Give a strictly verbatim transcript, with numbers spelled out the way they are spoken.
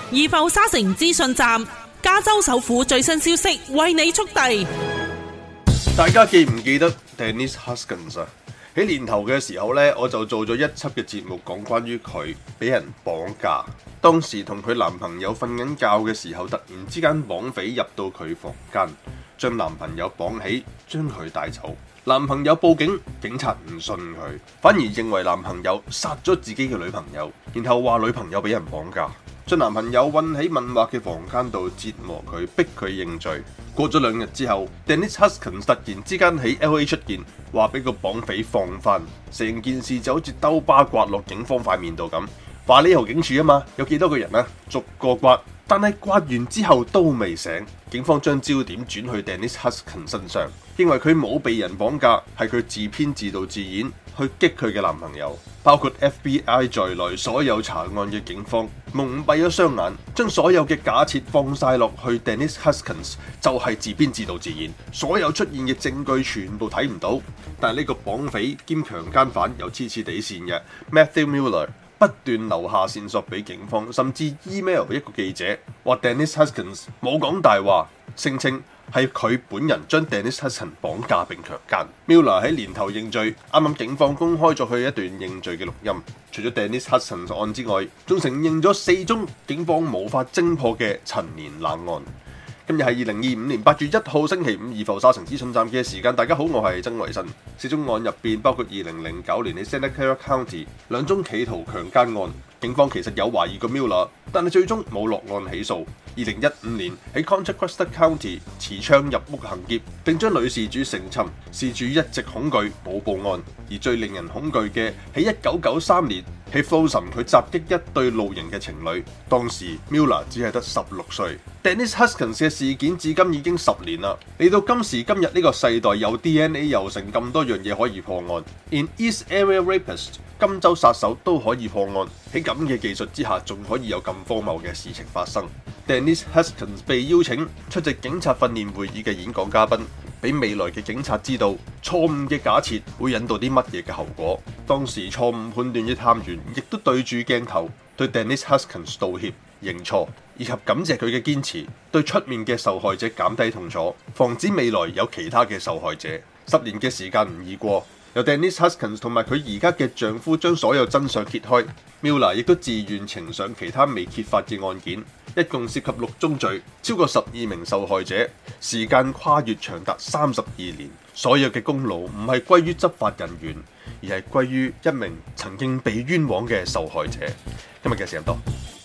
怡浮沙城資訊站，加州首府最新消息為你速遞。 大家記唔記得 Dennis Haskins 啊？喺年頭嘅時候呢，我就做咗一輯嘅節目，講關於佢俾人綁架。當時同佢男朋友瞓緊覺嘅時候，突然之間綁匪入到佢房間，將男朋友綁起，將佢帶走。男朋友報警，警察唔信佢，反而認為男朋友殺咗自己嘅女朋友，然後話女朋友俾人綁架，將男朋友困喺問話嘅房間度折磨佢，逼佢認罪。過咗兩日之後 ，Dennis Haskins 突然之間喺 L A 出現，話俾個綁匪放翻，成件事就好似兜巴刮落警方塊面度咁。話呢頭警署啊嘛，有幾多個人啊？逐個刮，但係刮完之後都未醒。警方將焦點轉去 Dennis Haskins 身上，認為佢冇被人綁架，係佢自編自導自演去激佢嘅男朋友。包括 F B I 在內，所有查案嘅警方蒙蔽咗雙眼，將所有嘅假設放晒落去 Dennis Haskins 就係自編自導自演，所有出現嘅證據全部睇唔到。但係呢個綁匪兼強姦犯有黐黐地線嘅 Matthew Miller。不斷留下線索俾警方，甚至 email 一個記者話 Dennis Haskins 冇講大話，聲稱係佢本人將 Dennis Haskins 綁架並強姦。Miller 喺年頭認罪，啱啱警方公開咗佢一段認罪嘅錄音。除咗 Dennis Haskins 案之外，仲承認咗四宗警方無法偵破嘅陳年冷案。今日係二零二五年八月一號星期五，怡浮沙城資訊站嘅時間。大家好，我係曾維新。四宗案入邊包括二零零九年喺 Santa Clara County 兩宗企圖強姦案，警方其實有懷疑過 Miller， 但係最終冇落案起訴。二零一五年喺 Contra Costa County 持槍入屋行劫，並將女事主性侵，事主一直恐懼冇報案。而最令人恐懼嘅喺一九九三年喺 Folsom 佢襲擊一對露營嘅情侶，當時 Miller 只係得十六歲。Dennis Haskins 嘅事件至今已經十年啦，嚟到今時今日呢個世代，有 D N A 又成咁多樣嘢可以破案 ，In East Area Rapist 金州殺手都可以破案。喺咁嘅技術之下，仲可以有咁荒謬嘅事情發生。Dennis Haskins 被邀請出席警察訓練會議嘅演講嘉賓，俾未來嘅警察知道錯誤嘅假設會引導啲乜嘢嘅後果。當時錯誤判斷嘅探員亦都對住鏡頭對 Dennis Haskins 道歉、認錯，以及感謝佢嘅堅持，對出面嘅受害者減低痛楚，防止未來有其他嘅受害者。十年嘅時間唔易過，由 Dennis Haskins 同埋佢而家嘅丈夫將所有真相揭開 ，Miller 亦都自願呈上其他未揭發嘅案件，一共涉及六宗罪，超過十二名受害者，時間跨越長達三十二年。所有嘅功勞唔係歸於執法人員，而係歸於一名曾經被冤枉嘅受害者。今日嘅時間多。